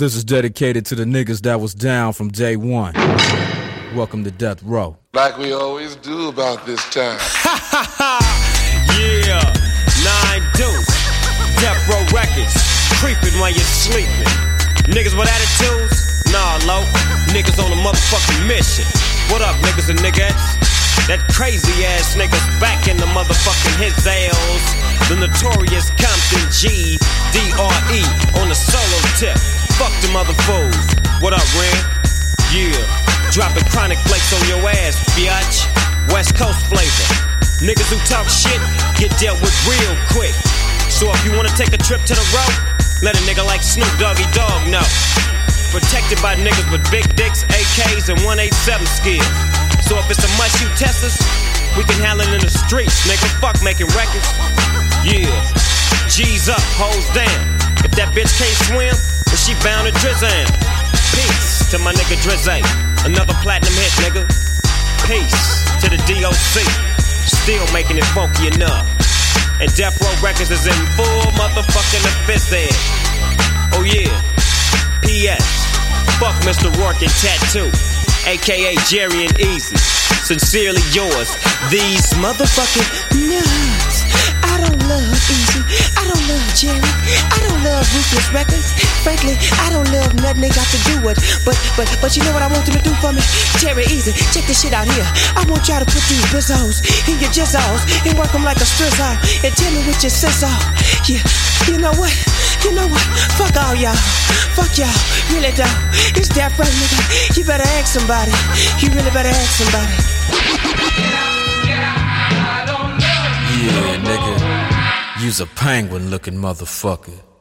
This is dedicated to the niggas that was down from day one. Welcome to Death Row. Like we always do about this time. Yeah, 9 Deuce, Death Row Records, creeping while you're sleeping. Niggas with attitudes? Nah, low. Niggas on a motherfucking mission. What up, niggas and niggas? That crazy ass niggas back in the motherfucking his ales. The notorious Compton G, D.R.E. on the solo tip. Fuck them other fools. What up, Ren? Yeah, dropping chronic flakes on your ass, biatch. West Coast flavor. Niggas who talk shit get dealt with real quick. So if you wanna take a trip to the road, let a nigga like Snoop Doggy Dogg know. Protected by niggas with big dicks, AKs, and 187 skills. So if it's a must you test us, we can handle it in the streets, nigga. Fuck making records. Yeah, G's up, hoes down. If that bitch can't swim, then she bound to Drizzy. Peace to my nigga Drizzy. Another platinum hit, nigga. Peace to the DOC. Still making it funky enough. And Death Row Records is in full motherfucking office there. Oh yeah. P.S. Fuck Mr. Rourke and Tattoo, a.k.a. Jerry and Easy. Sincerely yours, these motherfucking nuts. I don't love Easy, I don't love Jerry, I don't love Ruthless Records. Frankly, I don't love nothing they got to do with. But you know what I want them to do for me? Jerry Easy, check this shit out here. I want y'all to put these bizzos in your jizzos and work them like a strizzle and tell me what your sizzle. Yeah, you know what? You know what? Fuck all y'all. Fuck y'all. Really don't. It's Death Row, nigga. You better ask somebody. You really better ask somebody. Yeah, nigga. You's a penguin looking motherfucker.